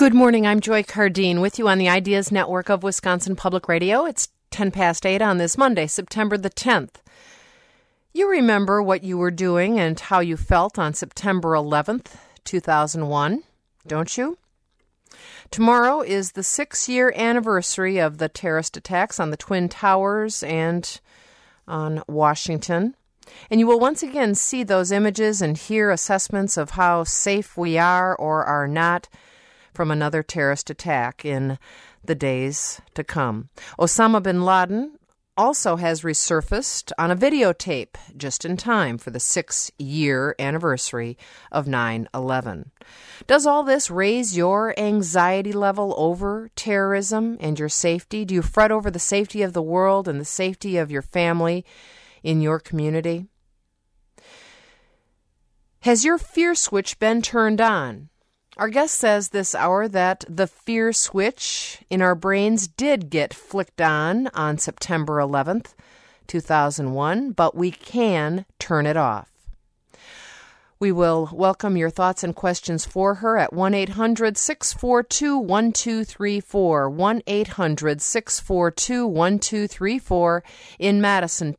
Good morning. I'm Joy Cardine with you on the Ideas Network of Wisconsin Public Radio. It's 10 past 8 on this Monday, September the 10th. You remember what you were doing and how you felt on September 11th, 2001, don't you? Tomorrow is the 6-year anniversary of the terrorist attacks on the Twin Towers and on Washington. And you will once again see those images and hear assessments of how safe we are or are not from another terrorist attack in the days to come. Osama bin Laden also has resurfaced on a videotape just in time for the 6-year anniversary of 9/11. Does all this raise your anxiety level over terrorism and your safety? Do you fret over the safety of the world and the safety of your family in your community? Has your fear switch been turned on? Our guest says this hour that the fear switch in our brains did get flicked on September 11th, 2001, but we can turn it off. We will welcome your thoughts and questions for her at 1-800-642-1234, 1-800-642-1234, in Madison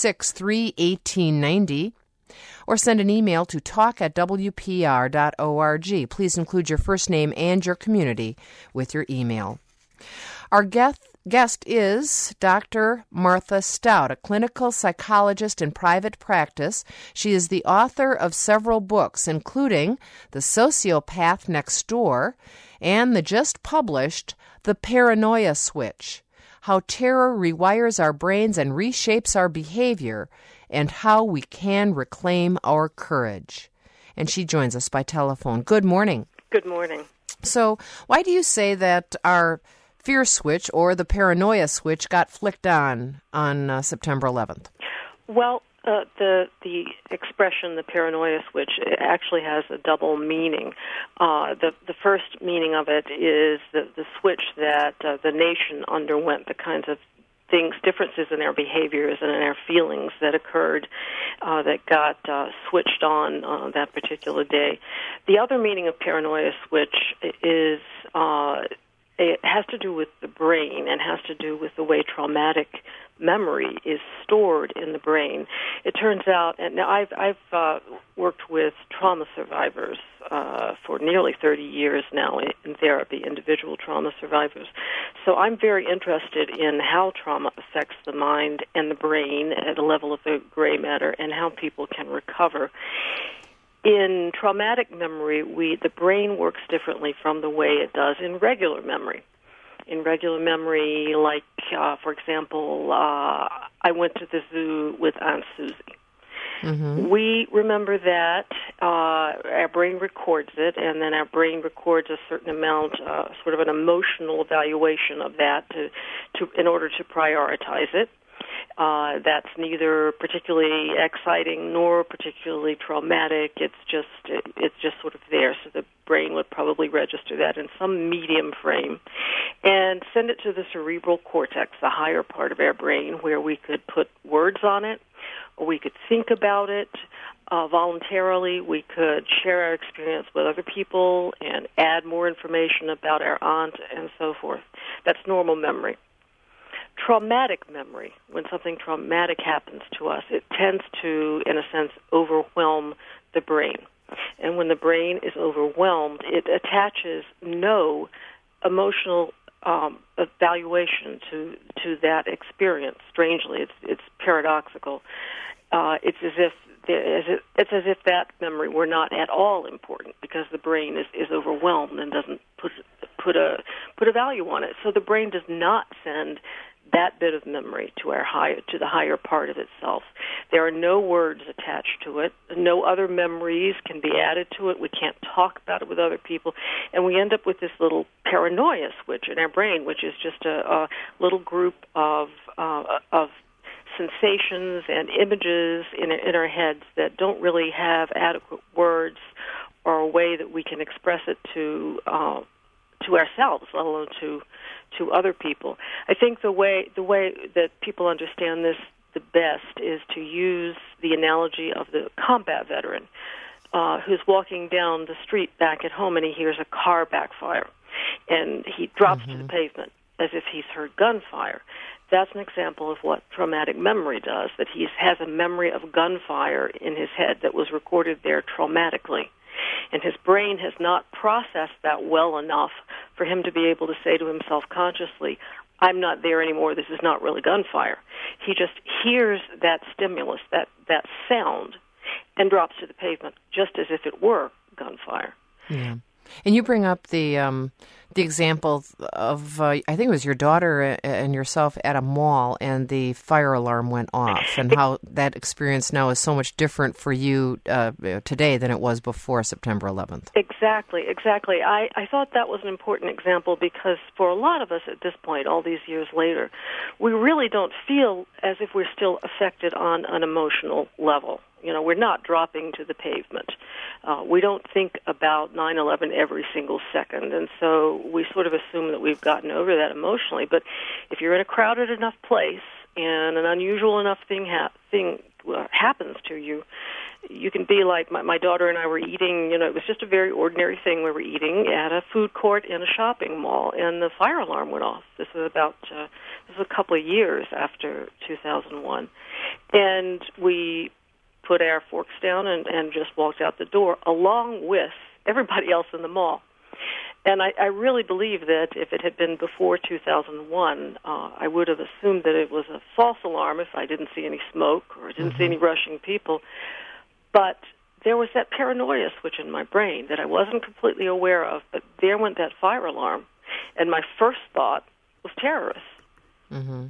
263-1890. Or send an email to talk@wpr.org. Please include your first name and your community with your email. Our guest is Dr. Martha Stout, a clinical psychologist in private practice. She is the author of several books, including The Sociopath Next Door and the just published The Paranoia Switch: How Terror Rewires Our Brains and Reshapes Our Behavior, and how we can reclaim our courage. And she joins us by telephone. Good morning. Good morning. So, why do you say that our fear switch or the paranoia switch got flicked on September 11th? Well, the expression, the paranoia switch, it actually has a double meaning. The first meaning of it is the switch that the nation underwent, the kinds of differences in our behaviors and in our feelings that occurred that got switched on that particular day. The other meaning of paranoia switch is it has to do with the brain and has to do with the way traumatic memory is stored in the brain. It turns out, and now I've worked with trauma survivors for nearly 30 years now in therapy, individual trauma survivors. So I'm very interested in how trauma affects the mind and the brain at a level of the gray matter and how people can recover. In traumatic memory, the brain works differently from the way it does in regular memory. In regular memory, like, for example, I went to the zoo with Aunt Susie. Mm-hmm. We remember that, our brain records it, and then our brain records a certain amount, sort of an emotional evaluation of that in order to prioritize it. That's neither particularly exciting nor particularly traumatic. It's just sort of there. So the brain would probably register that in some medium frame and send it to the cerebral cortex, the higher part of our brain, where we could put words on it, or we could think about it voluntarily. We could share our experience with other people and add more information about our aunt and so forth. That's normal memory. Traumatic memory, when something traumatic happens to us, it tends to, in a sense, overwhelm the brain. And when the brain is overwhelmed, it attaches no emotional evaluation to that experience. Strangely, it's paradoxical. It's as if that memory were not at all important because the brain is overwhelmed and doesn't put a value on it. So the brain does not send that bit of memory to the higher part of itself. There are no words attached to it. No other memories can be added to it. We can't talk about it with other people. And we end up with this little paranoia switch in our brain, which is just a little group of sensations and images in our heads that don't really have adequate words or a way that we can express it to ourselves, let alone to other people. I think the way that people understand this the best is to use the analogy of the combat veteran who's walking down the street back at home and he hears a car backfire. and he drops to the pavement as if he's heard gunfire. That's an example of what traumatic memory does, that he has a memory of gunfire in his head that was recorded there traumatically. And his brain has not processed that well enough for him to be able to say to himself consciously, I'm not there anymore, this is not really gunfire. He just hears that stimulus, that sound, and drops to the pavement just as if it were gunfire. Yeah. And you bring up the example of, I think it was your daughter and yourself at a mall, and the fire alarm went off, and how that experience now is so much different for you today than it was before September 11th. Exactly. I thought that was an important example because for a lot of us at this point, all these years later, we really don't feel as if we're still affected on an emotional level. You know, we're not dropping to the pavement. We don't think about 9/11 every single second, and so we sort of assume that we've gotten over that emotionally. But if you're in a crowded enough place and an unusual enough thing happens to you, you can be like my daughter and I were eating. You know, it was just a very ordinary thing. We were eating at a food court in a shopping mall, and the fire alarm went off. This was a couple of years after 2001, and we put our forks down and just walked out the door along with everybody else in the mall. And I really believe that if it had been before 2001, I would have assumed that it was a false alarm if I didn't see any smoke or didn't see any rushing people. But there was that paranoia switch in my brain that I wasn't completely aware of, but there went that fire alarm. And my first thought was terrorists. Mm-hmm.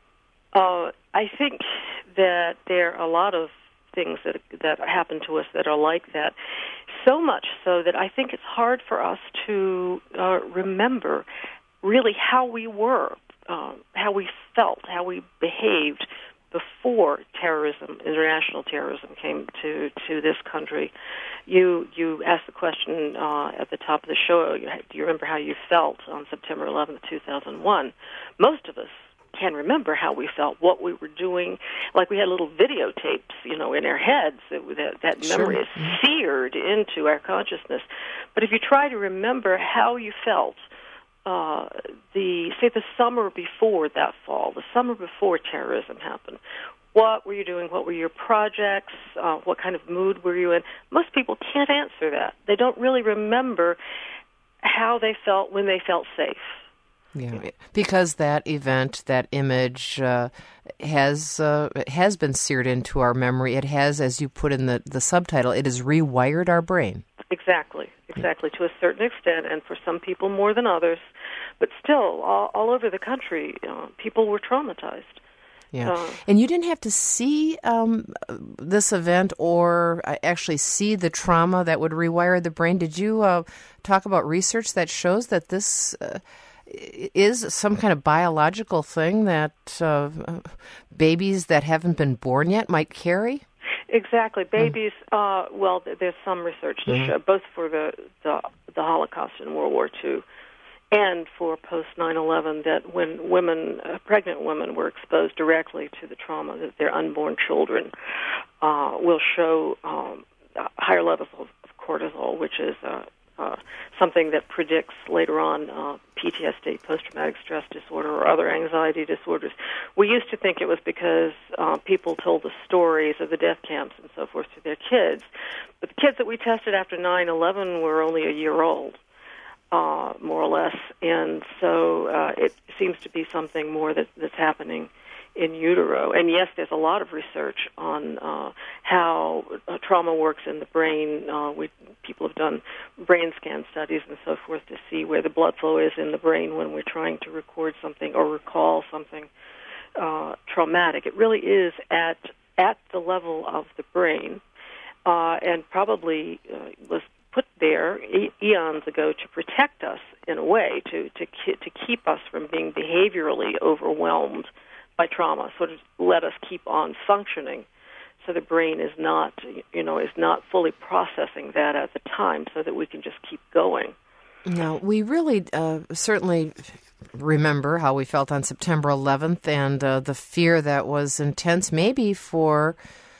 I think that there are a lot of things that happen to us that are like that, so much so that I think it's hard for us to remember really how we were, how we felt, how we behaved before terrorism, international terrorism, came to this country. You asked the question at the top of the show, do you remember how you felt on September 11th, 2001? Most of us can remember how we felt, what we were doing. Like we had little videotapes, you know, in our heads. That memory is seared into our consciousness. But if you try to remember how you felt, the summer before that fall, the summer before terrorism happened, what were you doing? What were your projects? What kind of mood were you in? Most people can't answer that. They don't really remember how they felt when they felt safe. Yeah, because that event, that image has been seared into our memory. It has, as you put in the subtitle, it has rewired our brain. Exactly, to a certain extent, and for some people more than others. But still, all over the country, people were traumatized. Yeah, and you didn't have to see this event or actually see the trauma that would rewire the brain. Did you talk about research that shows that this is some kind of biological thing that babies that haven't been born yet might carry? Exactly. Babies, well, there's some research to show, both for the Holocaust and World War II and for post 9/11, that when pregnant women were exposed directly to the trauma, that their unborn children will show higher levels of cortisol, which is something that predicts later on PTSD, post-traumatic stress disorder, or other anxiety disorders. We used to think it was because people told the stories of the death camps and so forth to their kids. But the kids that we tested after 9/11 were only a year old, more or less. And so it seems to be something more that's happening in utero. And yes, there's a lot of research on how trauma works in the brain. People have done brain scan studies and so forth to see where the blood flow is in the brain when we're trying to record something or recall something traumatic. It really is at the level of the brain, and probably was put there eons ago to protect us in a way, to keep us from being behaviorally overwhelmed by trauma, sort of let us keep on functioning, so the brain is not fully processing that at the time, so that we can just keep going. Now, we really certainly remember how we felt on September 11th and the fear that was intense, maybe for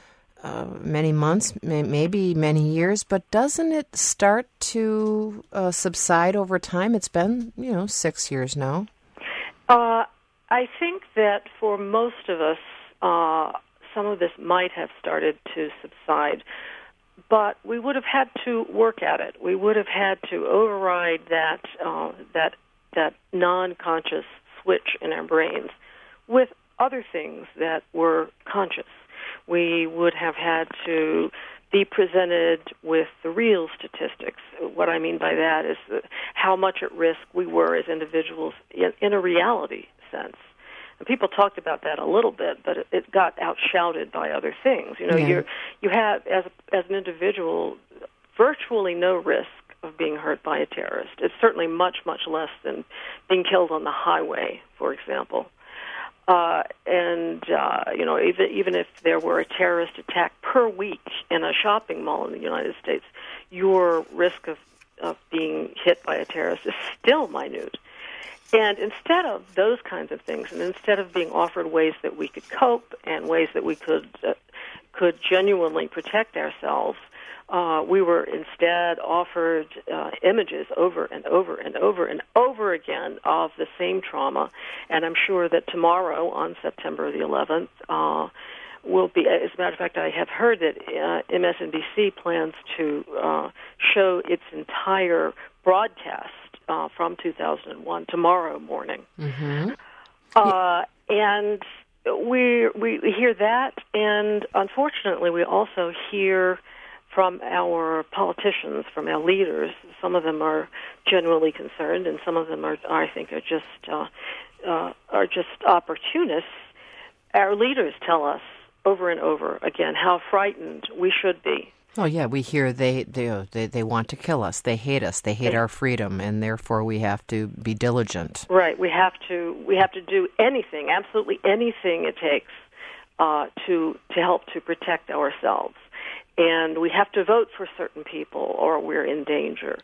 many months, maybe many years, but doesn't it start to subside over time? It's been, 6 years now. I think that for most of us, some of this might have started to subside, but we would have had to work at it. We would have had to override that non-conscious switch in our brains with other things that were conscious. We would have had to be presented with the real statistics. What I mean by that is how much at risk we were as individuals in a reality sense. And people talked about that a little bit, but it got outshouted by other things. You have as an individual virtually no risk of being hurt by a terrorist. It's certainly much, much less than being killed on the highway, for example. Even if there were a terrorist attack per week in a shopping mall in the United States, your risk of being hit by a terrorist is still minute. And instead of those kinds of things, and instead of being offered ways that we could cope and ways that we could genuinely protect ourselves, we were instead offered images over and over and over and over again of the same trauma. And I'm sure that tomorrow, on September the 11th, will be, as a matter of fact, I have heard that MSNBC plans to show its entire broadcast from 2001 tomorrow morning. Mm-hmm. And we hear that, and unfortunately we also hear from our politicians, from our leaders. Some of them are genuinely concerned, and some of them are just opportunists. Our leaders tell us over and over again how frightened we should be. Oh yeah, we hear they want to kill us. They hate us. They hate our freedom, and therefore we have to be diligent. Right. We have to do anything, absolutely anything it takes to help to protect ourselves. And we have to vote for certain people, or we're in danger.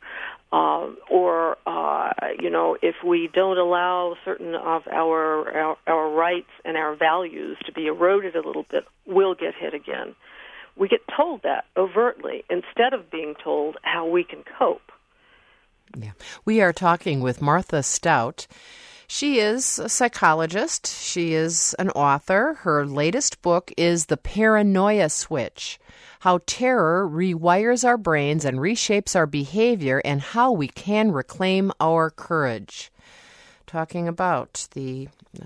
If we don't allow certain of our rights and our values to be eroded a little bit, we'll get hit again. We get told that overtly instead of being told how we can cope. Yeah. We are talking with Martha Stout. She is a psychologist. She is an author. Her latest book is The Paranoia Switch: How Terror Rewires Our Brains and Reshapes Our Behavior, and How We Can Reclaim Our Courage. Talking about the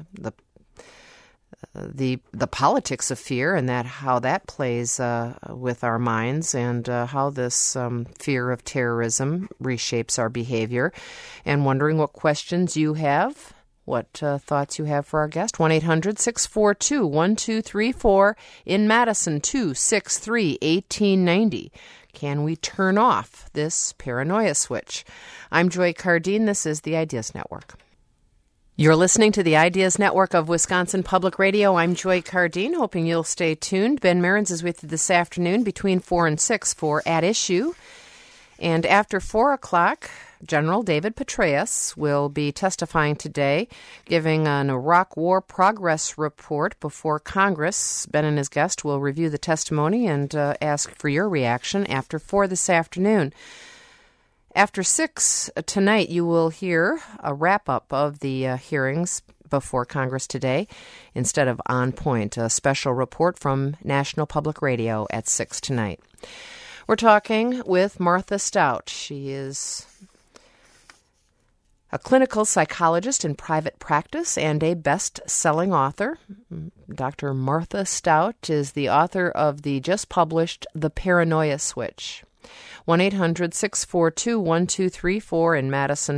politics of fear and how that plays with our minds, and how this fear of terrorism reshapes our behavior, and wondering what questions you have, what thoughts you have for our guest. 1-800-642-1234, in Madison, 263-1890. Can we turn off this paranoia switch? I'm Joy Cardine. This is the Ideas Network. You're listening to the Ideas Network of Wisconsin Public Radio. I'm Joy Cardine, hoping you'll stay tuned. Ben Mehrens is with you this afternoon between 4 and 6 for At Issue. And after 4 o'clock, General David Petraeus will be testifying today, giving an Iraq War progress report before Congress. Ben and his guest will review the testimony and ask for your reaction after 4 this afternoon. After 6 tonight, you will hear a wrap-up of the hearings before Congress today instead of On Point, a special report from National Public Radio at 6 tonight. We're talking with Martha Stout. She is a clinical psychologist in private practice and a best-selling author. Dr. Martha Stout is the author of the just-published The Paranoia Switch. 1-800-642-1234 in Madison,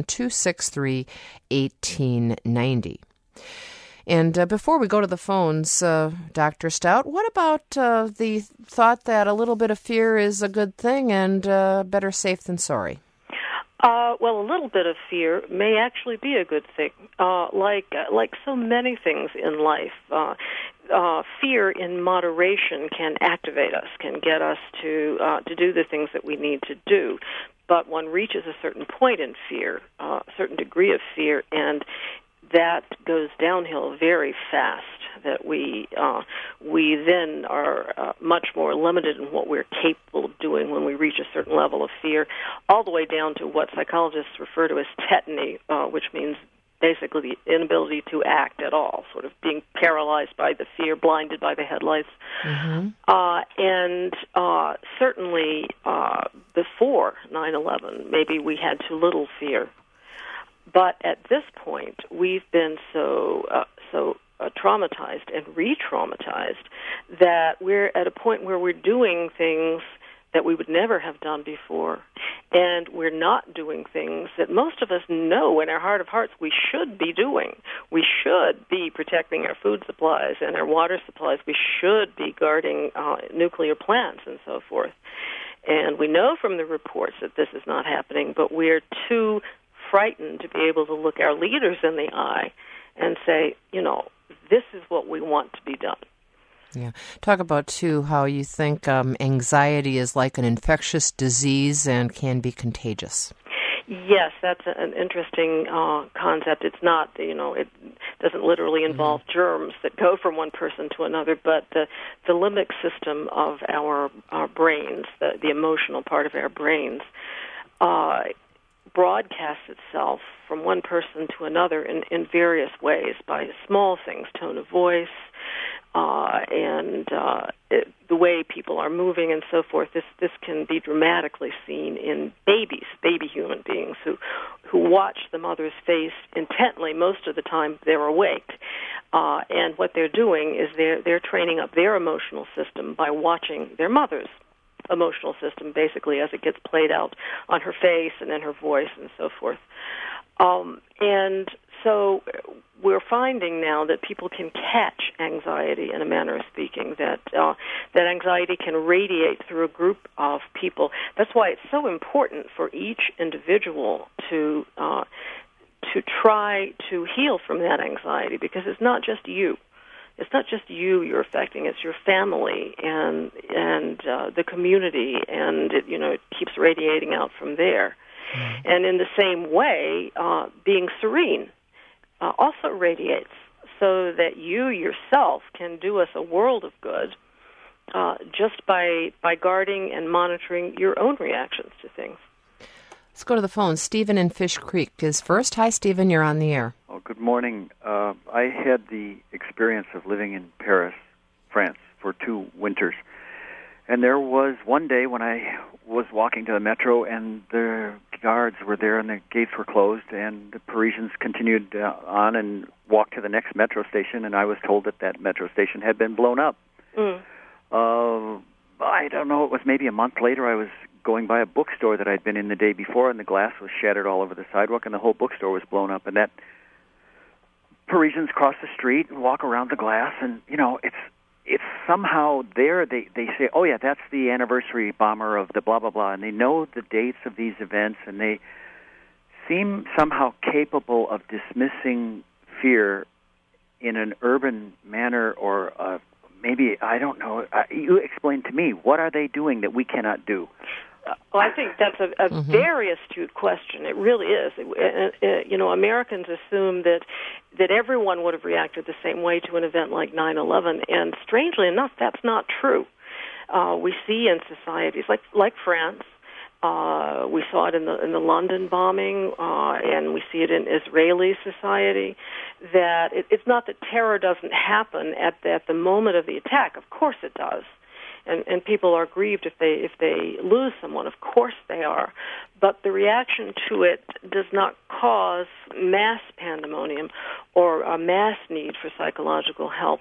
263-1890. And before we go to the phones, Dr. Stout, what about the thought that a little bit of fear is a good thing and better safe than sorry? Well, a little bit of fear may actually be a good thing. Like so many things in life, fear in moderation can activate us, can get us to do the things that we need to do. But one reaches a certain point in fear, a certain degree of fear, and that goes downhill very fast. that we then are much more limited in what we're capable of doing when we reach a certain level of fear, all the way down to what psychologists refer to as tetany, which means basically the inability to act at all, sort of being paralyzed by the fear, blinded by the headlights. Mm-hmm. And certainly before 9/11, maybe we had too little fear. But at this point, we've been so traumatized and re-traumatized that we're at a point where we're doing things that we would never have done before, and we're not doing things that most of us know in our heart of hearts we should be doing. We should be protecting our food supplies and our water supplies. We should be guarding nuclear plants and so forth. And we know from the reports that this is not happening, but we're too frightened to be able to look our leaders in the eye and say, this is what we want to be done. Yeah. Talk about, too, how you think anxiety is like an infectious disease and can be contagious. Yes, that's an interesting concept. It's not, it doesn't literally involve germs that go from one person to another, but the limbic system of our brains, the emotional part of our brains, broadcasts itself from one person to another in various ways by small things, tone of voice, and the way people are moving and so forth. This can be dramatically seen in baby human beings who watch the mother's face intently. Most of the time they're awake, and what they're doing is they're training up their emotional system by watching their mother's emotional system, basically, as it gets played out on her face and in her voice and so forth. And so we're finding now that people can catch anxiety, in a manner of speaking, that anxiety can radiate through a group of people. That's why it's so important for each individual to try to heal from that anxiety, because it's not just you. It's not just you're affecting; it's your family and the community, and it keeps radiating out from there. Mm-hmm. And in the same way, being serene also radiates, so that you yourself can do us a world of good just by guarding and monitoring your own reactions to things. Let's go to the phone. Stephen in Fish Creek is first. Hi, Stephen. You're on the air. Oh, good morning. I had the experience of living in Paris, France, for 2 winters. And there was one day when I was walking to the metro, and the guards were there, and the gates were closed, and the Parisians continued on and walked to the next metro station, and I was told that metro station had been blown up. I don't know, it was maybe a month later, I was going by a bookstore that I'd been in the day before, and the glass was shattered all over the sidewalk, and the whole bookstore was blown up. And that Parisians cross the street and walk around the glass, and it's somehow there. They say, oh yeah, that's the anniversary bomber of the blah blah blah, and they know the dates of these events, and they seem somehow capable of dismissing fear in an urban manner, or maybe, I don't know. You explain to me, what are they doing that we cannot do? Well, I think that's a very astute question. It really is. Americans assume that everyone would have reacted the same way to an event like 9/11, and strangely enough, that's not true. We see in societies like France, we saw it in the London bombing, and we see it in Israeli society, that it's not that terror doesn't happen at the moment of the attack. Of course it does. And people are grieved if they lose someone. Of course they are. But the reaction to it does not cause mass pandemonium or a mass need for psychological help.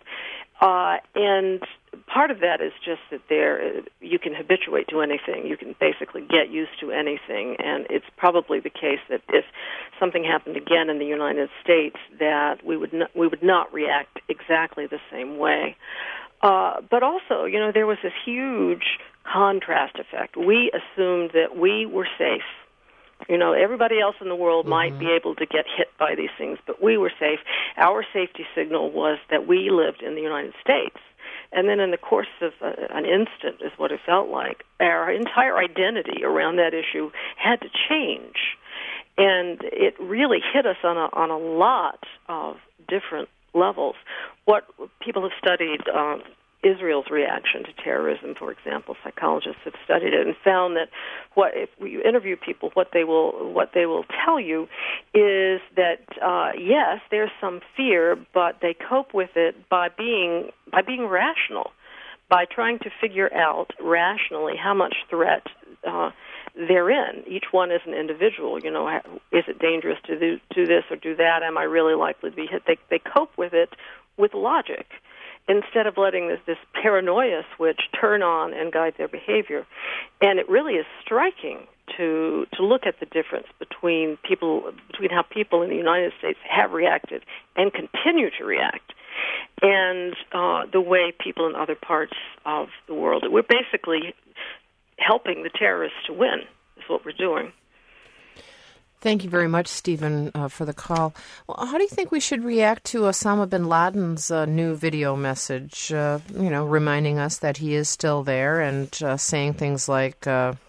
And part of that is just that you can habituate to anything. You can basically get used to anything. And it's probably the case that if something happened again in the United States, that we would not react exactly the same way. But also, there was this huge contrast effect. We assumed that we were safe. Everybody else in the world might be able to get hit by these things, but we were safe. Our safety signal was that we lived in the United States. And then in the course of an instant, is what it felt like, our entire identity around that issue had to change. And it really hit us on a lot of different levels. what people have studied Israel's reaction to terrorism, for example, psychologists have studied it and found that if you interview people, what they will tell you is that yes, there's some fear, but they cope with it by being rational, by trying to figure out rationally how much threat they're in. Each one is an individual. You know, is it dangerous to do this or do that? Am I really likely to be hit? They cope with it with logic, instead of letting this paranoia switch turn on and guide their behavior. And it really is striking to look at the difference between how people in the United States have reacted and continue to react, and the way people in other parts of the world. We're basically helping the terrorists to win, is what we're doing. Thank you very much, Stephen, for the call. Well, how do you think we should react to Osama bin Laden's new video message, reminding us that he is still there and saying things like,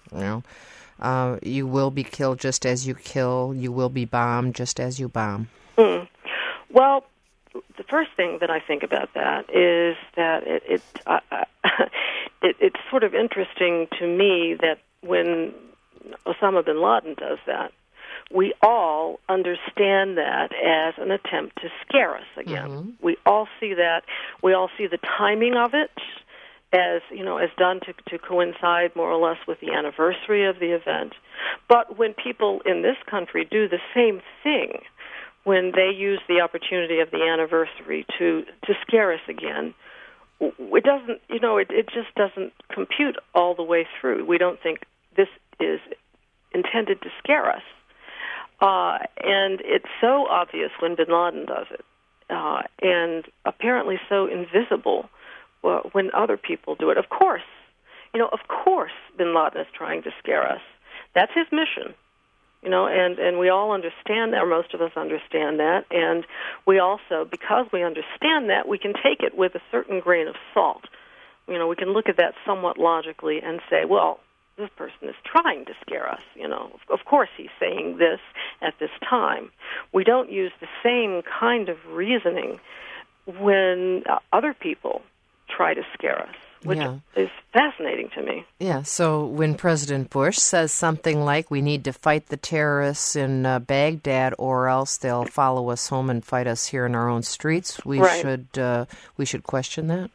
you will be killed just as you kill, you will be bombed just as you bomb? Well, the first thing that I think about that is that it's sort of interesting to me that when Osama bin Laden does that, we all understand that as an attempt to scare us again. Mm-hmm. We all see that. We all see the timing of it as done to coincide more or less with the anniversary of the event. But when people in this country do the same thing, when they use the opportunity of the anniversary to scare us again, it doesn't, it just doesn't compute all the way through. We don't think this is intended to scare us. And it's so obvious when bin Laden does it, and apparently so invisible when other people do it. Of course bin Laden is trying to scare us. That's his mission, and we all understand that, or most of us understand that, and we also, because we understand that, we can take it with a certain grain of salt. We can look at that somewhat logically and say, well, this person is trying to scare us. Of course he's saying this at this time. We don't use the same kind of reasoning when other people try to scare us, which is fascinating to me. Yeah, so when President Bush says something like, we need to fight the terrorists in Baghdad or else they'll follow us home and fight us here in our own streets, we should question that?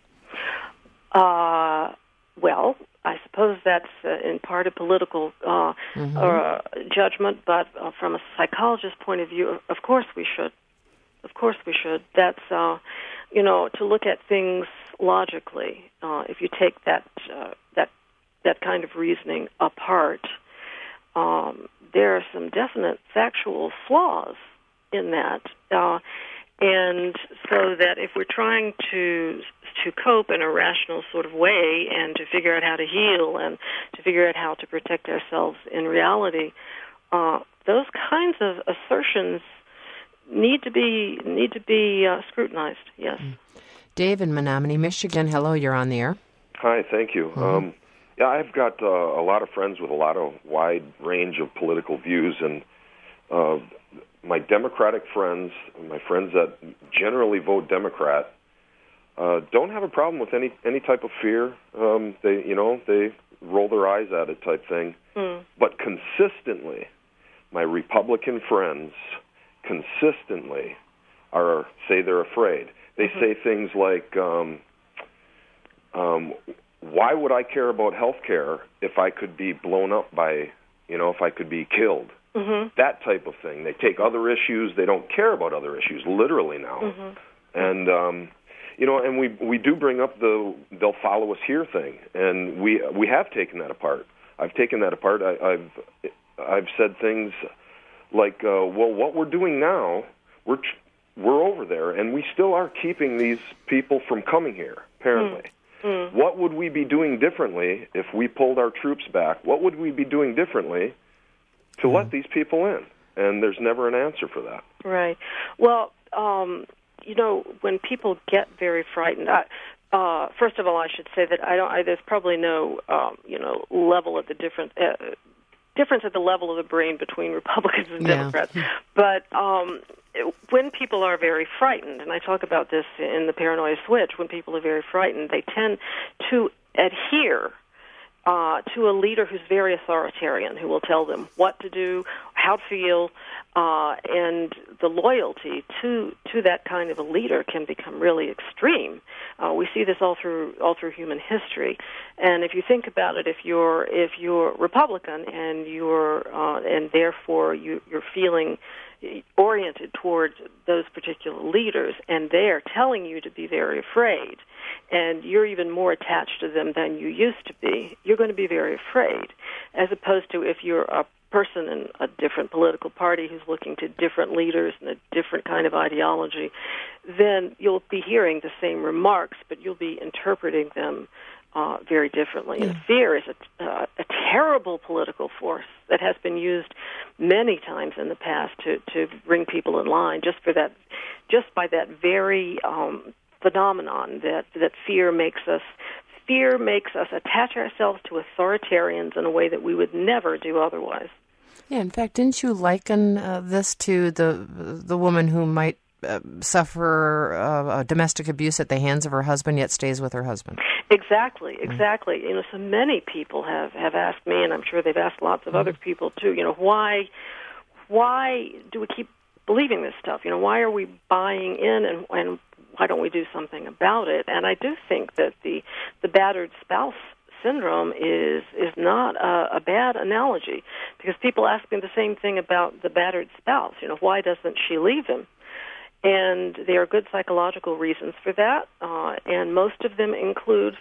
Well, I suppose that's in part a political judgment, but from a psychologist's point of view, of course we should. Of course we should. That's, to look at things logically. If you take that kind of reasoning apart, there are some definite factual flaws in that. And so that if we're trying to cope in a rational sort of way and to figure out how to heal and to figure out how to protect ourselves in reality, those kinds of assertions need to be scrutinized. Yes. Dave in Menominee, Michigan. Hello, you're on the air. Hi, thank you. Mm-hmm. I've got a lot of friends with a lot of wide range of political views, and my Democratic friends, my friends that generally vote Democrat, don't have a problem with any type of fear. They roll their eyes at it type thing. Mm. But consistently, my Republican friends consistently say they're afraid. They say things like, why would I care about health care if I could be blown up by, if I could be killed? Mm-hmm. That type of thing. They take other issues. They don't care about other issues, literally now. Mm-hmm. And, and we do bring up they'll follow us here thing. And we have taken that apart. I've taken that apart. I've said things like, well, what we're doing now, we're over there, and we still are keeping these people from coming here, apparently. Mm. What would we be doing differently if we pulled our troops back? What would we be doing differently to let these people in? And there's never an answer for that. Right. Well, when people get very frightened, first of all, I should say that there's probably no, level at the difference at the level of the brain between Republicans and Democrats. But when people are very frightened, and I talk about this in the Paranoia Switch, when people are very frightened, they tend to adhere to a leader who's very authoritarian, who will tell them what to do, how to feel, and the loyalty to that kind of a leader can become really extreme. We see this all through human history, and if you think about it, if you're Republican and and therefore you're feeling oriented towards those particular leaders, and they're telling you to be very afraid, and you're even more attached to them than you used to be, you're going to be very afraid, as opposed to if you're a person in a different political party who's looking to different leaders and a different kind of ideology, then you'll be hearing the same remarks, but you'll be interpreting them very differently. And fear is a terrible political force that has been used many times in the past to bring people in line, just by that very phenomenon that fear makes us attach ourselves to authoritarians in a way that we would never do otherwise. Yeah, in fact, didn't you liken this to the woman who might suffer domestic abuse at the hands of her husband, yet stays with her husband? Exactly. So many people have asked me, and I'm sure they've asked lots of other people too, why do we keep believing this stuff? Why are we buying in, and why don't we do something about it? And I do think that the battered spouse syndrome is not a bad analogy, because people ask me the same thing about the battered spouse. Why doesn't she leave him? And there are good psychological reasons for that, and most of them include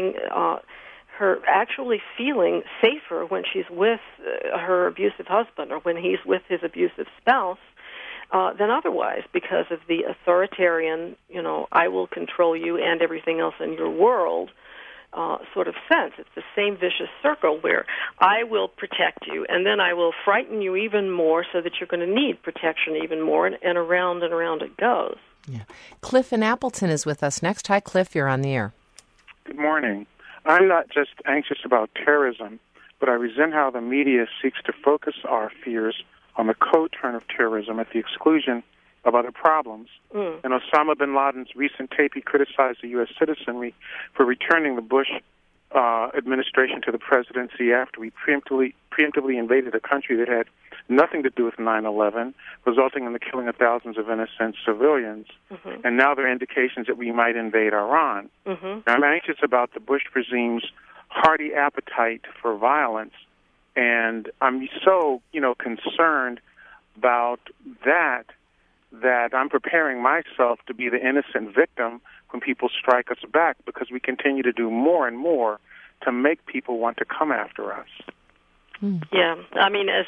her actually feeling safer when she's with her abusive husband or when he's with his abusive spouse than otherwise, because of the authoritarian, I will control you and everything else in your world sort of sense. It's the same vicious circle where I will protect you, and then I will frighten you even more so that you're going to need protection even more, and around it goes. Yeah. Cliff in Appleton is with us next. Hi, Cliff. You're on the air. Good morning. I'm not just anxious about terrorism, but I resent how the media seeks to focus our fears on the co-turn of terrorism at the exclusion of other problems. In Osama bin Laden's recent tape, he criticized the U.S. citizenry for returning the Bush administration to the presidency after we preemptively invaded a country that had nothing to do with 9/11, resulting in the killing of thousands of innocent civilians. And now there are indications that we might invade Iran. I'm anxious about the Bush regime's hearty appetite for violence, and I'm so, concerned about that I'm preparing myself to be the innocent victim when people strike us back, because we continue to do more and more to make people want to come after us. Yeah, I mean, as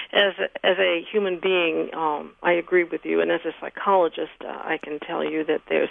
a human being, I agree with you, and as a psychologist, I can tell you that there's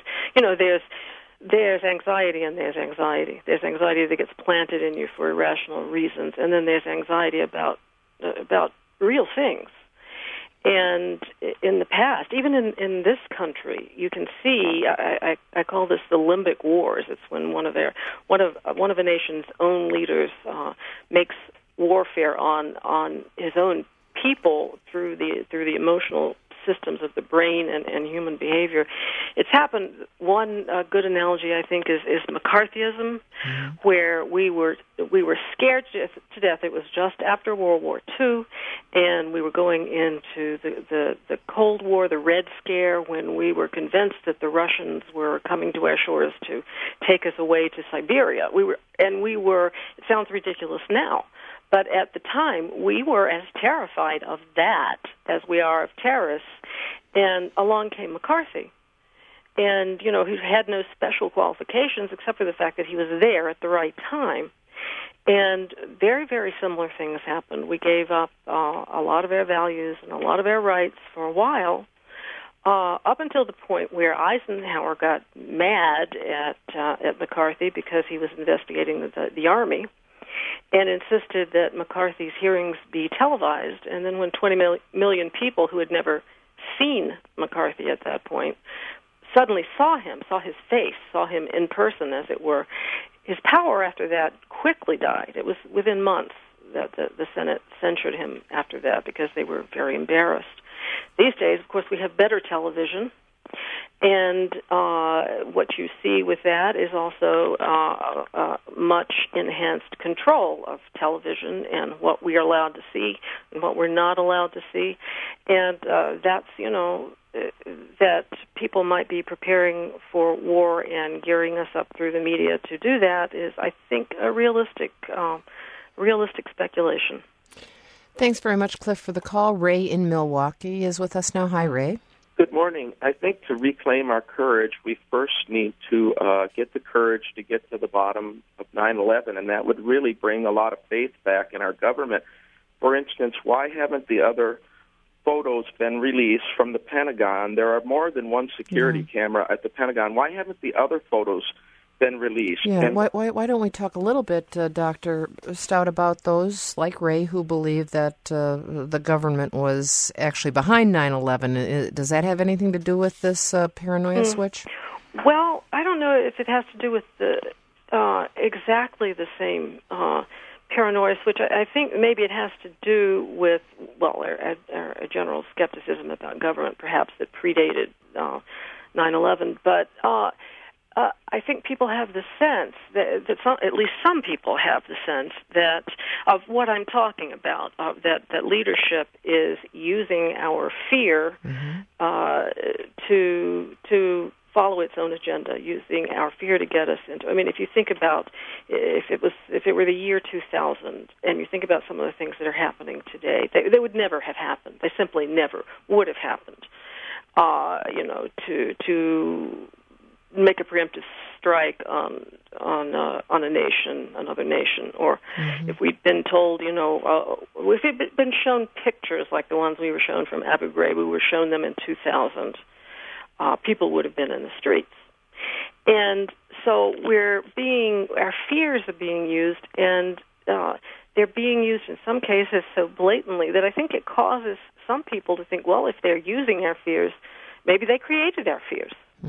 anxiety and there's anxiety. There's anxiety that gets planted in you for irrational reasons, and then there's anxiety about real things. And in the past, even in this country, you can see. I call this the limbic wars. It's when one of a nation's own leaders makes warfare on his own people through the emotional systems of the brain and human behavior. It's happened. One good analogy, I think, is McCarthyism, where we were scared to death. It was just after World War II, and we were going into the Cold War, the Red Scare, when we were convinced that the Russians were coming to our shores to take us away to Siberia. We were. It sounds ridiculous now, but at the time, we were as terrified of that as we are of terrorists. And along came McCarthy. And, he had no special qualifications except for the fact that he was there at the right time. And very, very similar things happened. We gave up a lot of our values and a lot of our rights for a while, up until the point where Eisenhower got mad at McCarthy because he was investigating the Army, and insisted that McCarthy's hearings be televised. And then when 20 million people who had never seen McCarthy at that point suddenly saw his face, saw him in person, as it were, his power after that quickly died. It was within months that the Senate censured him after that because they were very embarrassed. These days, of course, we have better television. And what you see with that is also much enhanced control of television and what we are allowed to see and what we're not allowed to see. And that's, that people might be preparing for war and gearing us up through the media to do that is, I think, a realistic speculation. Thanks very much, Cliff, for the call. Ray in Milwaukee is with us now. Hi, Ray. Good morning. I think to reclaim our courage, we first need to get the courage to get to the bottom of 9/11, and that would really bring a lot of faith back in our government. For instance, why haven't the other photos been released from the Pentagon? There are more than one security camera at the Pentagon. Why haven't the other photos been released? Yeah, why don't we talk a little bit, Dr. Stout, about those like Ray who believe that the government was actually behind 9/11? Does that have anything to do with this paranoia switch? Well, I don't know if it has to do with the exactly the same paranoia switch. I think maybe it has to do with, a general skepticism about government, perhaps, that predated 9/11. But I think people have the sense that at least some people have the sense that of what I'm talking about, that leadership is using our fear to follow its own agenda, using our fear to get us into. I mean, if you think about if it were the year 2000, and you think about some of the things that are happening today, they would never have happened. They simply never would have happened. To make a preemptive strike on a nation, another nation, or if we'd been told, if we'd been shown pictures like the ones we were shown from Abu Ghraib, we were shown them in 2000, people would have been in the streets. And so our fears are being used, and they're being used in some cases so blatantly that I think it causes some people to think, well, if they're using our fears, maybe they created our fears.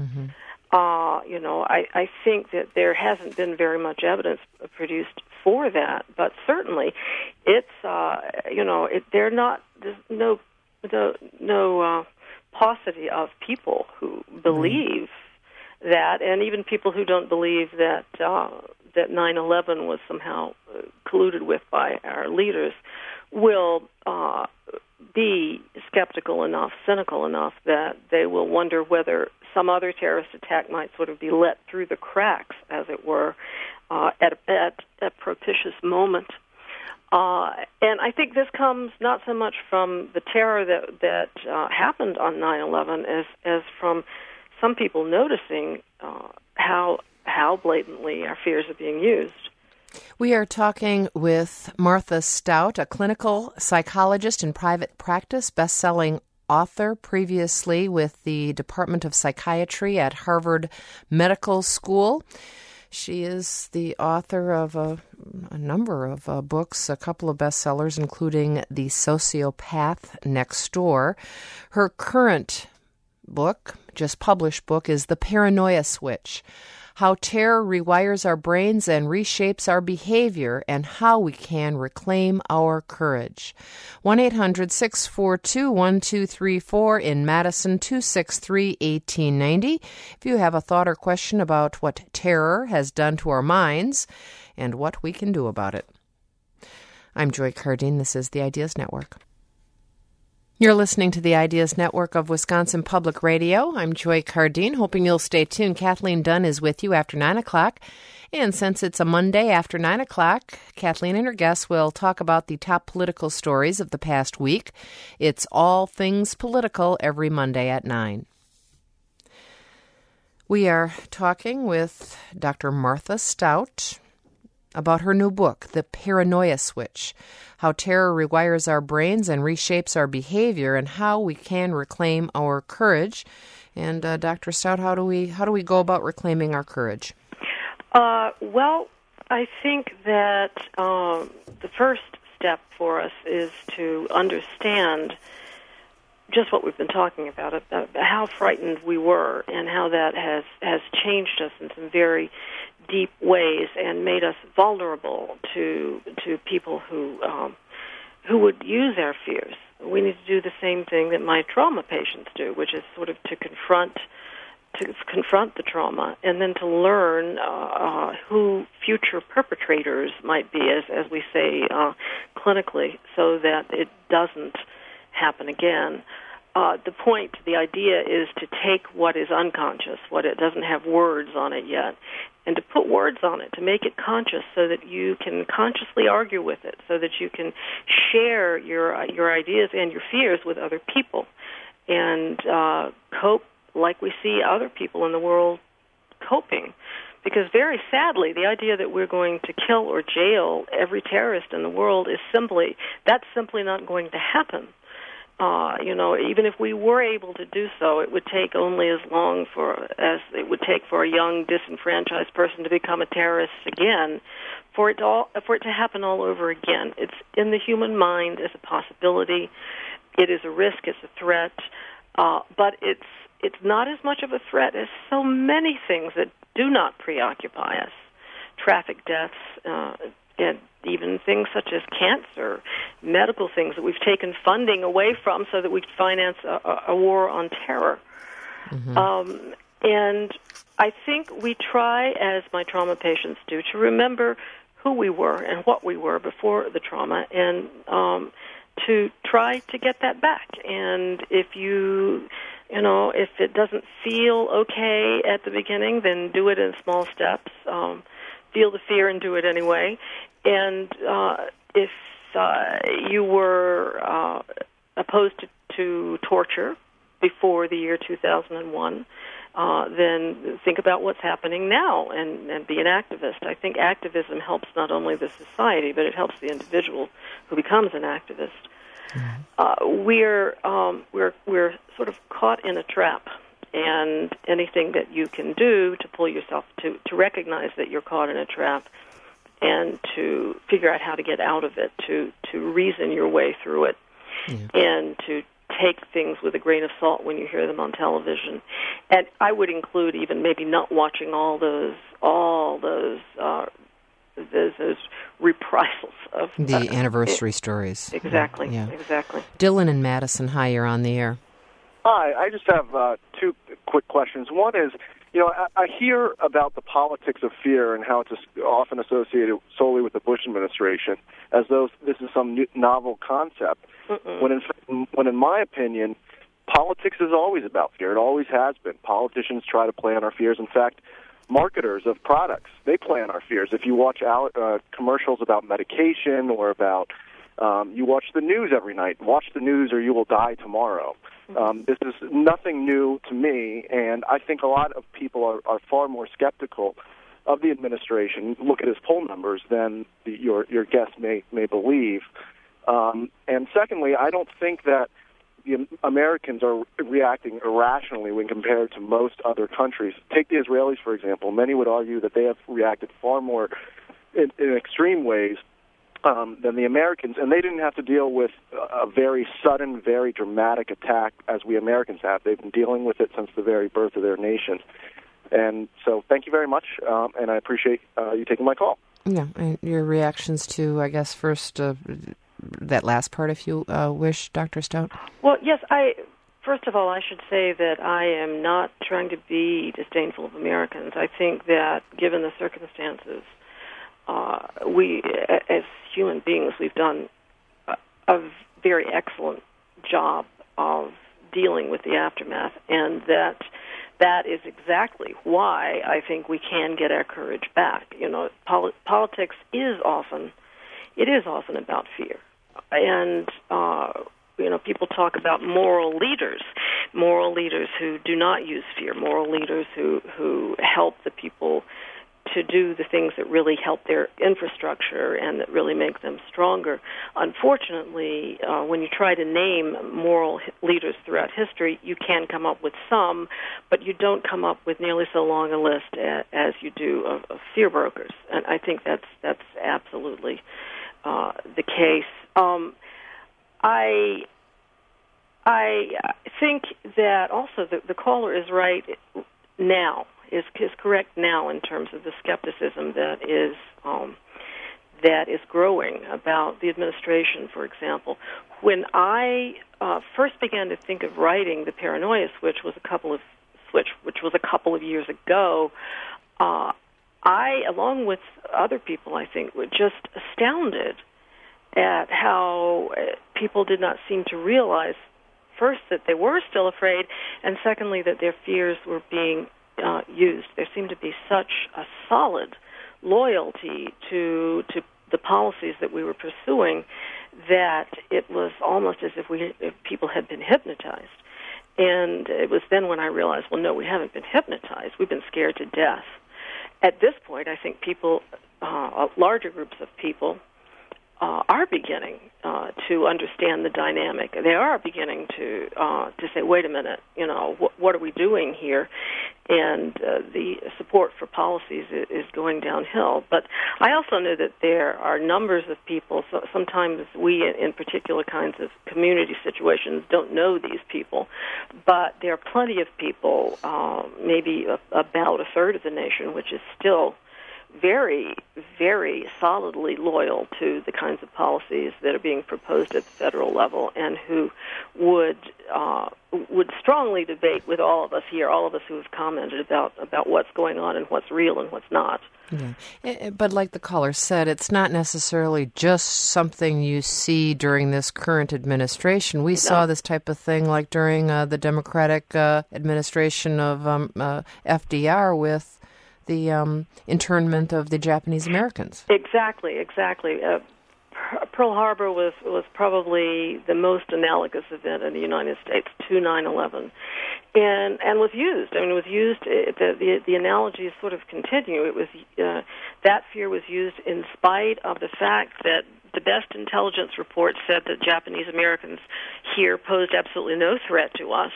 I think that there hasn't been very much evidence produced for that, but certainly it's, they're not, there's no paucity of people who believe that, and even people who don't believe that 9/11 was somehow colluded with by our leaders will be skeptical enough, cynical enough, that they will wonder whether some other terrorist attack might sort of be let through the cracks, as it were, at a propitious moment. And I think this comes not so much from the terror that happened on 9/11 as from some people noticing how blatantly our fears are being used. We are talking with Martha Stout, a clinical psychologist in private practice, best-selling author previously with the Department of Psychiatry at Harvard Medical School. She is the author of a number of books, a couple of bestsellers, including The Sociopath Next Door. Her current book, just published book, is The Paranoia Switch: How Terror Rewires Our Brains and Reshapes Our Behavior, and How We Can Reclaim Our Courage. 1-800-642-1234 in Madison, 263-1890. If you have a thought or question about what terror has done to our minds and what we can do about it. I'm Joy Cardine. This is the Ideas Network. You're listening to the Ideas Network of Wisconsin Public Radio. I'm Joy Cardine, hoping you'll stay tuned. Kathleen Dunn is with you after 9 o'clock. And since it's a Monday after 9 o'clock, Kathleen and her guests will talk about the top political stories of the past week. It's all things political every Monday at 9. We are talking with Dr. Martha Stout about her new book, The Paranoia Switch: How Terror Rewires Our Brains and Reshapes Our Behavior, and How We Can Reclaim Our Courage. And Dr. Stout, how do we go about reclaiming our courage? Well, I think that the first step for us is to understand just what we've been talking about how frightened we were and how that has changed us in some very deep ways and made us vulnerable to people who would use our fears we need to do the same thing that my trauma patients do, which is sort of to confront the trauma, and then to learn who future perpetrators might be, as we say clinically, so that it doesn't happen again. The idea is to take what is unconscious, what it doesn't have words on it yet, and to put words on it, to make it conscious so that you can consciously argue with it, so that you can share your ideas and your fears with other people, and cope like we see other people in the world coping. Because very sadly, the idea that we're going to kill or jail every terrorist in the world that's simply not going to happen. Even if we were able to do so, it would take only as long as it would take for a young, disenfranchised person to become a terrorist again, for it to happen all over again. It's in the human mind as a possibility. It is a risk. It's a threat. But it's not as much of a threat as so many things that do not preoccupy us. Traffic deaths, and even things such as cancer, medical things that we've taken funding away from so that we can finance a war on terror. Mm-hmm. And I think we try, as my trauma patients do, to remember who we were and what we were before the trauma, and to try to get that back. And if if it doesn't feel okay at the beginning, then do it in small steps. Feel the fear and do it anyway. And if you were opposed to torture before the year 2001, then think about what's happening now and be an activist. I think activism helps not only the society, but it helps the individual who becomes an activist. We're sort of caught in a trap, and anything that you can do to pull yourself to recognize that you're caught in a trap and to figure out how to get out of it, to reason your way through it, and to take things with a grain of salt when you hear them on television. And I would include even maybe not watching all those reprisals of the anniversary stories. Exactly. Yeah. Exactly. Dylan and Madison, hi, you're on the air. Hi, I just have two quick questions. One is, I hear about the politics of fear and how it's often associated solely with the Bush administration, as though this is some novel concept. When in my opinion, politics is always about fear. It always has been. Politicians try to play on our fears. In fact, marketers of products, they play on our fears. If you watch commercials about medication or about, you watch the news every night. Watch the news or you will die tomorrow. This is nothing new to me, and I think a lot of people are far more skeptical of the administration, look at his poll numbers, than your guest may believe. And secondly, I don't think that the Americans are reacting irrationally when compared to most other countries. Take the Israelis, for example. Many would argue that they have reacted far more in extreme ways than the Americans, and they didn't have to deal with a very sudden, very dramatic attack as we Americans have. They've been dealing with it since the very birth of their nation. And so thank you very much, and I appreciate you taking my call. Yeah, and your reactions to, I guess, first that last part, if you wish, Dr. Stout. Well, yes, first of all, I should say that I am not trying to be disdainful of Americans. I think that given the circumstances, we, as human beings, we've done a very excellent job of dealing with the aftermath, and that is exactly why I think we can get our courage back. Politics is often about fear, and people talk about moral leaders who do not use fear, moral leaders who help the people to do the things that really help their infrastructure and that really make them stronger. Unfortunately, when you try to name moral leaders throughout history, you can come up with some, but you don't come up with nearly so long a list as you do of fear brokers. And I think that's absolutely the case. I think that also the caller is right now. Is correct now in terms of the skepticism that is growing about the administration, for example. when I first began to think of writing The Paranoia Switch, which was a couple of years ago, I, along with other people, I think, were just astounded at how people did not seem to realize, first, that they were still afraid, and secondly, that their fears were being used. There seemed to be such a solid loyalty to the policies that we were pursuing that it was almost as if people had been hypnotized. And it was then when I realized, well, no, we haven't been hypnotized. We've been scared to death. At this point, I think people, larger groups of people, are beginning to understand the dynamic. They are beginning to say, wait a minute, what are we doing here? And the support for policies is going downhill. But I also know that there are numbers of people, so sometimes we in particular kinds of community situations don't know these people, but there are plenty of people, maybe about a third of the nation, which is still very, very solidly loyal to the kinds of policies that are being proposed at the federal level, and who would strongly debate with all of us here, all of us who have commented about what's going on and what's real and what's not. Yeah. But like the caller said, it's not necessarily just something you see during this current administration. We saw this type of thing like during the Democratic administration of FDR with the internment of the Japanese Americans. Exactly. Pearl Harbor was probably the most analogous event in the United States to 9/11, and was used. I mean, it was used. The analogies sort of continue. It was that fear was used in spite of the fact that the best intelligence reports said that Japanese Americans here posed absolutely no threat to us.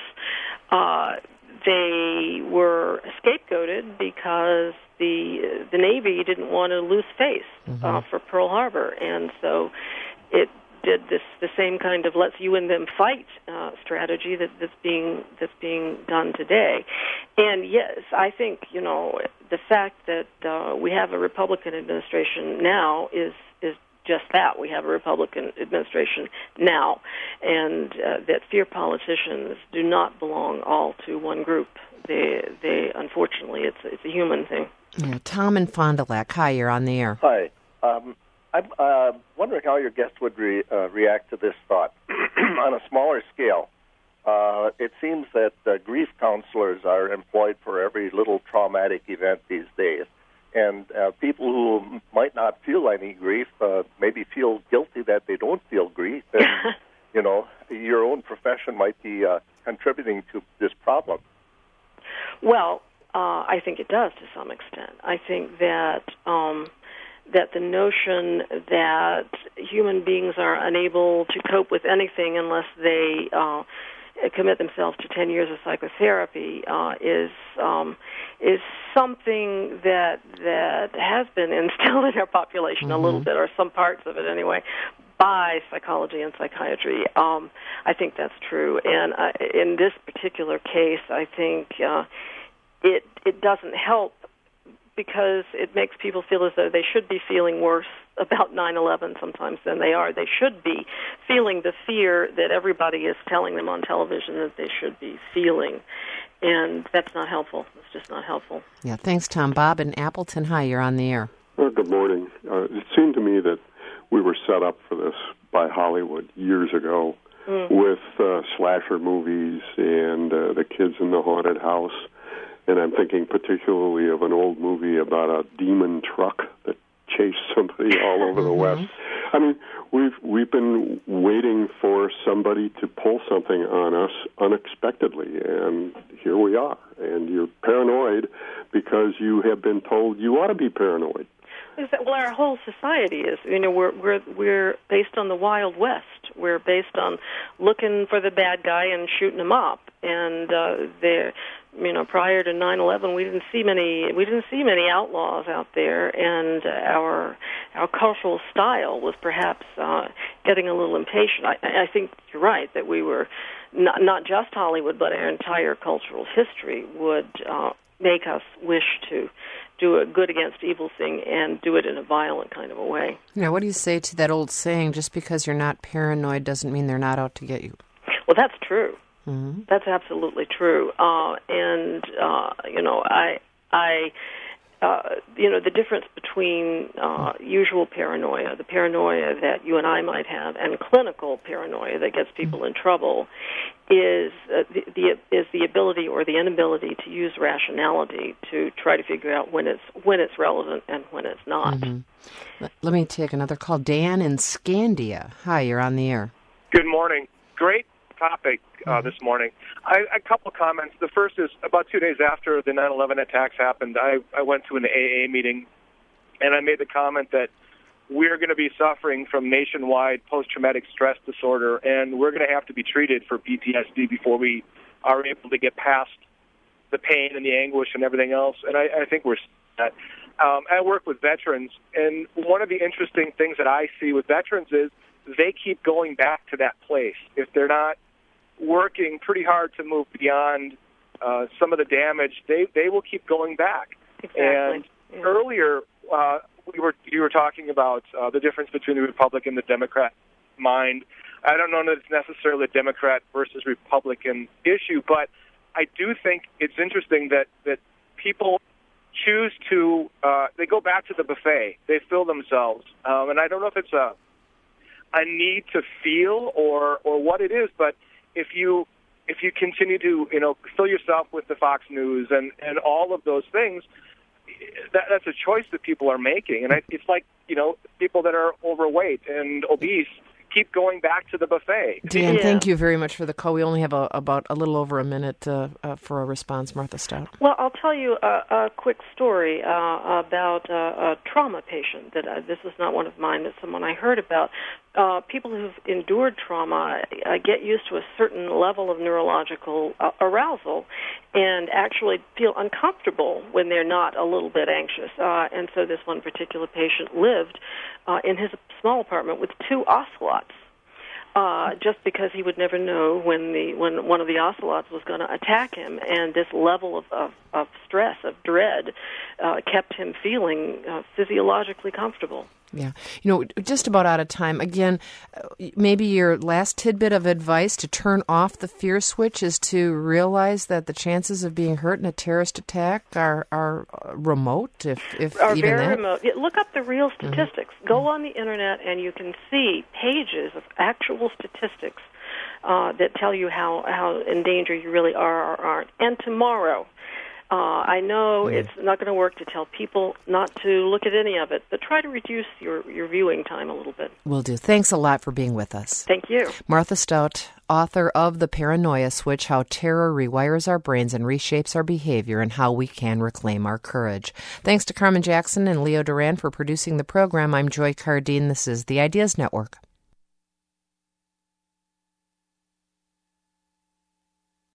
They were scapegoated because the Navy didn't want to lose face for Pearl Harbor, and so it did the same kind of "let's you and them fight" strategy that's being done today. And yes, I think the fact that we have a Republican administration now is just that. We have a Republican administration now, and that fear politicians do not belong all to one group. They unfortunately, it's a human thing. Yeah, Tom in Fond du Lac. Hi, you're on the air. Hi. I'm wondering how your guest would react to this thought. On a smaller scale, it seems that grief counselors are employed for every little traumatic event these days. And people who might not feel any grief maybe feel guilty that they don't feel grief. And, your own profession might be contributing to this problem. Well, I think it does to some extent. I think that that the notion that human beings are unable to cope with anything unless they commit themselves to 10 years of psychotherapy is something that has been instilled in our population a little bit, or some parts of it anyway, by psychology and psychiatry. I think that's true, and in this particular case, I think it doesn't help because it makes people feel as though they should be feeling worse about 9/11 sometimes than they are. They should be feeling the fear that everybody is telling them on television that they should be feeling. And that's not helpful. It's just not helpful. Yeah, thanks, Tom. Bob in Appleton. Hi, you're on the air. Good morning. It seemed to me that we were set up for this by Hollywood years ago with slasher movies and the kids in the haunted house. And I'm thinking particularly of an old movie about a demon truck that chased somebody all over the West. I mean, we've been waiting for somebody to pull something on us unexpectedly, and here we are. And you're paranoid because you have been told you ought to be paranoid. Well, our whole society is. We're based on the Wild West. We're based on looking for the bad guy and shooting him up. And prior to 9/11, we didn't see many outlaws out there, and our cultural style was perhaps getting a little impatient. I think you're right that we were not just Hollywood, but our entire cultural history would make us wish to do a good against evil thing and do it in a violent kind of a way. Now, what do you say to that old saying, just because you're not paranoid doesn't mean they're not out to get you? Well, that's true. Mm-hmm. That's absolutely true. The difference between usual paranoia, the paranoia that you and I might have, and clinical paranoia that gets people in trouble, is the ability or the inability to use rationality to try to figure out when it's relevant and when it's not. Mm-hmm. Let me take another call. Dan in Scandia. Hi, you're on the air. Good morning. Great topic this morning. A couple comments. The first is about 2 days after the 9/11 attacks happened, I went to an AA meeting, and I made the comment that we're going to be suffering from nationwide post-traumatic stress disorder, and we're going to have to be treated for PTSD before we are able to get past the pain and the anguish and everything else. And I think we're that. I work with veterans, and one of the interesting things that I see with veterans is they keep going back to that place. If they're not working pretty hard to move beyond some of the damage, they will keep going back. Exactly. And earlier, you were talking about the difference between the Republican and the Democrat mind. I don't know that it's necessarily a Democrat versus Republican issue, but I do think it's interesting that people choose to they go back to the buffet. They fill themselves, and I don't know if it's a need to feel or what it is, but if you continue to fill yourself with the Fox News and all of those things, that's a choice that people are making. And it's like people that are overweight and obese keep going back to the buffet. Dan, thank you very much for the call. We only have about a little over a minute for a response. Martha Stout. Well, I'll tell you a quick story about a trauma patient. This is not one of mine. It's someone I heard about. People who've endured trauma get used to a certain level of neurological arousal and actually feel uncomfortable when they're not a little bit anxious. And so this one particular patient lived in his small apartment with 2 ocelots, just because he would never know when one of the ocelots was going to attack him. And this level of stress, of dread, kept him feeling physiologically comfortable. Yeah. Just about out of time. Again, maybe your last tidbit of advice to turn off the fear switch is to realize that the chances of being hurt in a terrorist attack are remote, if are even very that. remote. Look up the real statistics. Mm-hmm. Go on the Internet and you can see pages of actual statistics that tell you how in danger you really are or aren't. And tomorrow, I know it's not going to work to tell people not to look at any of it, but try to reduce your viewing time a little bit. Will do. Thanks a lot for being with us. Thank you. Martha Stout, author of The Paranoia Switch, How Terror Rewires Our Brains and Reshapes Our Behavior and How We Can Reclaim Our Courage. Thanks to Carmen Jackson and Leo Duran for producing the program. I'm Joy Cardine. This is the Ideas Network.